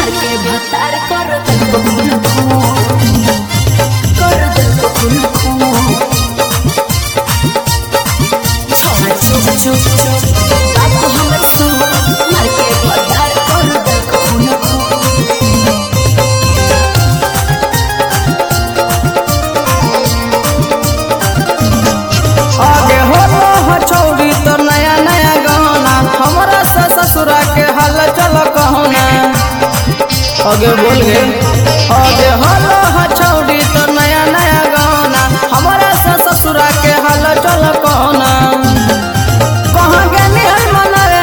मार के भतार कर दिल को खून खून, कर दिल को खून खून। छोड़ा चुप चुप चुप बात हमर सुन, मार के भतार कर दिल को खून खून। आगे होलो ह चौड़ी तो नया नया गाना, हमरा से ससुरा के हाल चल कहना। आगे बोल गे। आगे होलो ह चौड़ी तो नया नया गाना, हमरा से ससुरा के हाल चल कहना। कहाँ गेली है मनावे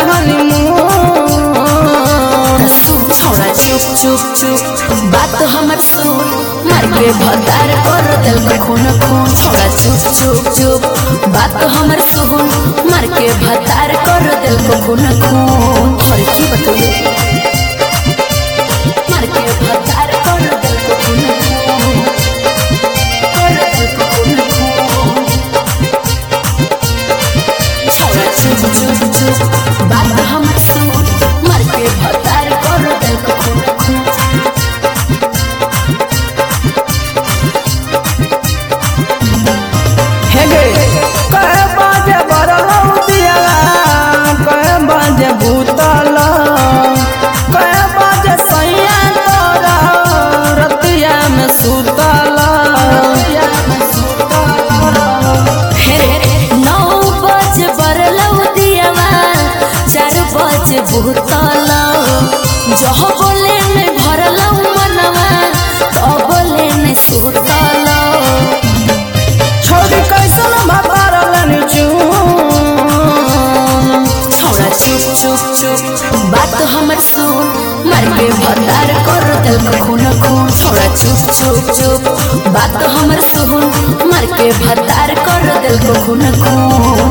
हनीमून। छोड़ा चुप चुप चुप बात हमर सुन, मार के भतार कर दिल को खून खून। छोड़ा चुप चुप चुप बात हमर सुन, मार के भतार कर दिल को खून खून। और की बताइए मार के भतार कर दिल को खून खून, कर दिल को खून खून। छोड़ा चुप चुप चुप बात हमर सुन, मार के भतार कर दिल को खून खून। हे गे कहे बाजे बरलौ दियाला, कहे बाजे भूतला, कहे बाजे सैया तोरा रतिया में सुतला। हे 9 बजे बरलौ दियावा, 4 बजे भूतला। जह बोले में भरलौ मनवा, तो बोले में सुतला। छोड़ी कैसन भरलन चून। छोड़ा चुप चुप चुप बात हमर सुन, मार के भतार कर दिल को खून खून। छोड़ा चुप चुप चुप बात हमर सुन, मार के भतार कर दिल को खून खून।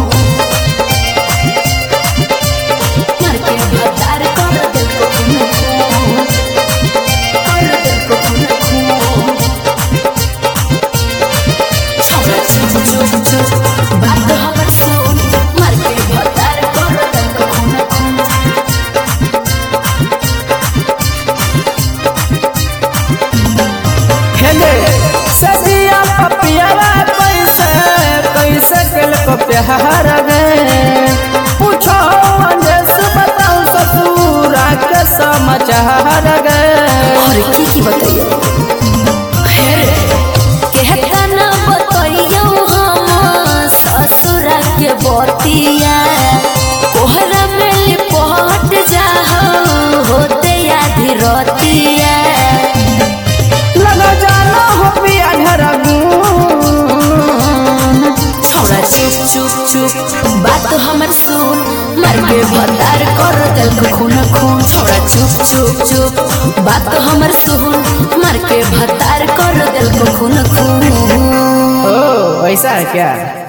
मार के भतार कर दिल को खून खून, कर दिल को खून खून। छोड़ा चुप चुप चुप बात हमर सुन, मार के भतार कर दिल को खून खून। हे गे सदिया पपियावा कैसे कैसे कल को प्यार गे। पूछो जैसे बताओ ससुरा के समाचार गे। और की बताइयो कहता ना बताइयो हम ससुरा के बतिया। कोहरा में लिपट जाओ होते आधी रतिया। लगा जाना हो पिया घर गुन। छोड़ा चुप चुप चुप बात हमर सुन, मार के भतार कर दिल को खून खून। छोड़ा चुप चुप चुप बात हमर सुन, मार के भतार कर दिल को खून खून। ओ ऐसा है क्या?